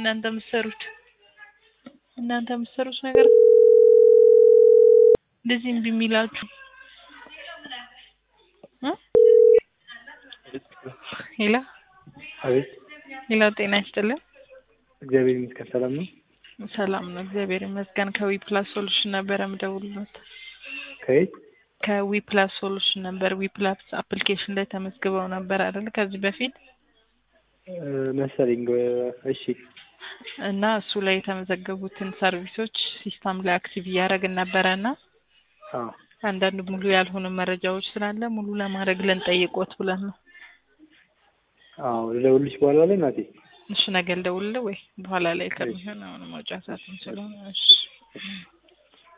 እናንተ የምትሰሩት ነገር እንደዚህ እምቢ የሚላችሁ ሄላ አቤት ሄላ ጤና ይስጥልኝ እግዚአብሔር ይመስገን ሰላም ነው ሰላም ነው እግዚአብሔር ይመስገን ከዊፕላስ ሶሉሽን ነበር የምደውልልዎት ከዊፕላስ ሶሉሽን ነበር ዊፕላስ አፕሊኬሽን ላይ ተመዝግበው ነበር አይደል ከዚህ በፊት መሰለኝ እሺ እና እሱ ላይ የተመዘገቡትን ሰርቪሶች ሲስተም ላይ አክቲቭ ያደረግን ነበርና አንዳንድ ሙሉ ያልሆኑ መረጃዎች ስላለ ሙሉ ለማድረግ ልንጠይቅዎት ብለን ነው ልደውልልሽ በኋላ ላይ ናቴ እሺ ነገ ልደውልልህ ወይ በኋላ ላይ ከሚሆን አሁን መውጫ ሰዓት ስለሆነ እሺ